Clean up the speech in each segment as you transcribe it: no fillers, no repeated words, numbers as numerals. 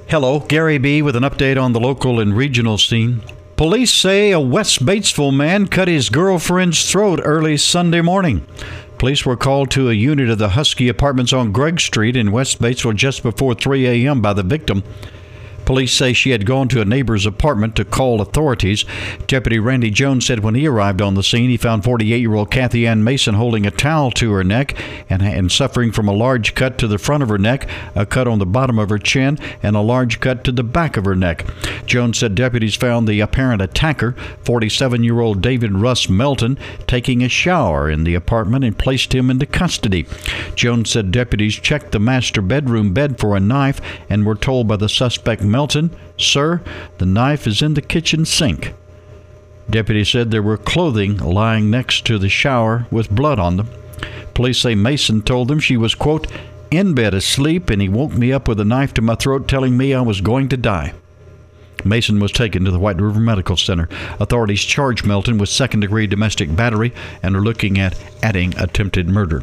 Hello, Gary B. with an update on the local and regional scene. Police say a West Batesville man cut his girlfriend's throat early Sunday morning. Police were called to a unit of the Husky Apartments on Gregg Street in West Batesville just before 3 a.m. by the victim. Police say she had gone to a neighbor's apartment to call authorities. Deputy Randy Jones said when he arrived on the scene, he found 48-year-old Kathy Ann Mason holding a towel to her neck and suffering from a large cut to the front of her neck, a cut on the bottom of her chin, and a large cut to the back of her neck. Jones said deputies found the apparent attacker, 47-year-old David Russ Melton, taking a shower in the apartment and placed him into custody. Jones said deputies checked the master bedroom bed for a knife and were told by the suspect, Melton, "Sir, the knife is in the kitchen sink." Deputies said there were clothing lying next to the shower with blood on them. Police say Mason told them she was, quote, "in bed asleep, and he woke me up with a knife to my throat telling me I was going to die." Mason was taken to the White River Medical Center. Authorities charged Melton with second-degree domestic battery and are looking at adding attempted murder.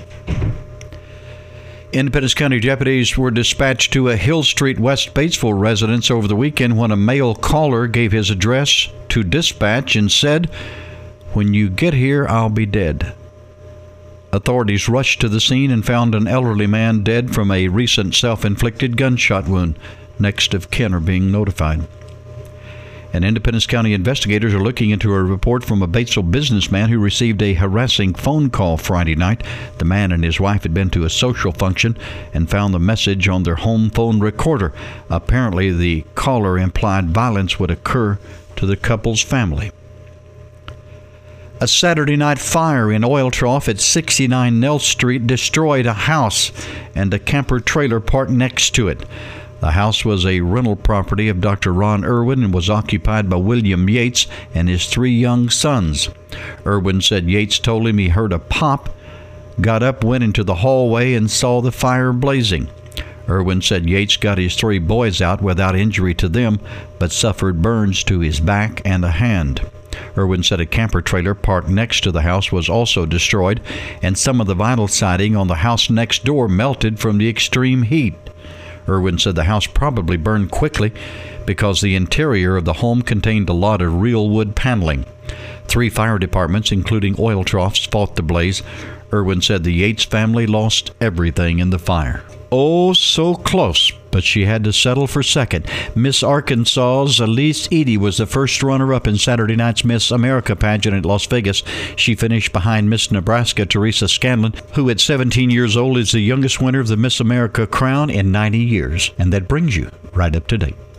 Independence County deputies were dispatched to a Hill Street, West Batesville residence over the weekend when a male caller gave his address to dispatch and said, "When you get here, I'll be dead." Authorities rushed to the scene and found an elderly man dead from a recent self-inflicted gunshot wound. Next of kin are being notified. And Independence County investigators are looking into a report from a Batesville businessman who received a harassing phone call Friday night. The man and his wife had been to a social function and found the message on their home phone recorder. Apparently, the caller implied violence would occur to the couple's family. A Saturday night fire in Oil Trough at 69 Nell Street destroyed a house and a camper trailer parked next to it. The house was a rental property of Dr. Ron Irwin and was occupied by William Yates and his 3 young sons. Irwin said Yates told him he heard a pop, got up, went into the hallway, and saw the fire blazing. Irwin said Yates got his 3 boys out without injury to them, but suffered burns to his back and a hand. Irwin said a camper trailer parked next to the house was also destroyed, and some of the vinyl siding on the house next door melted from the extreme heat. Irwin said the house probably burned quickly because the interior of the home contained a lot of real wood paneling. 3 fire departments, including Oil Troughs, fought the blaze. Irwin said the Yates family lost everything in the fire. Oh, so close, but she had to settle for second. Miss Arkansas's Elise Edie was the first runner-up in Saturday night's Miss America pageant at Las Vegas. She finished behind Miss Nebraska Teresa Scanlon, who at 17 years old is the youngest winner of the Miss America crown in 90 years. And that brings you right up to date.